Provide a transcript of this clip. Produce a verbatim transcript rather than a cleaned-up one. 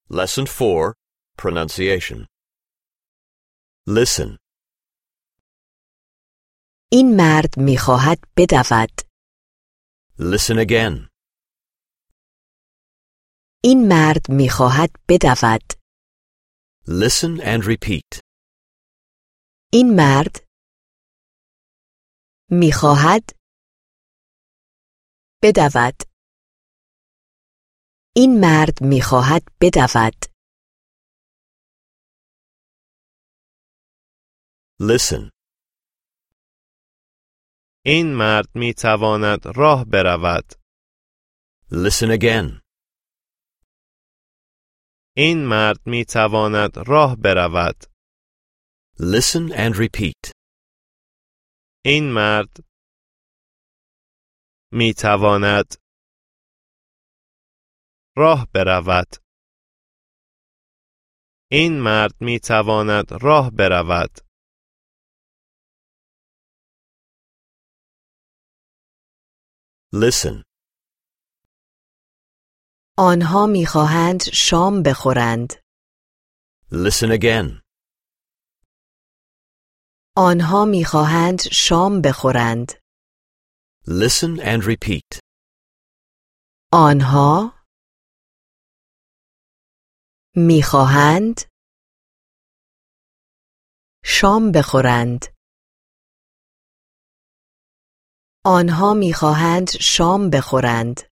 Lesson four, Pronunciation. Listen. این مرد می‌خواهد بدود. Listen again. این مرد می‌خواهد بدود. Listen and repeat. این مرد می‌خواهد بدود. این مرد می‌خواهد بدود. Listen. این مرد می‌تواند راه برود. Listen again. این مرد می‌تواند راه برود. Listen and repeat. این مرد می‌تواند راه برود. این مرد می‌تواند راه برود. Listen. آنها می‌خواهند شام بخورند. Listen again. آنها می‌خواهند شام بخورند. Listen and repeat. آنها می‌خواهند شام بخورند. آنها می‌خواهند شام بخورند.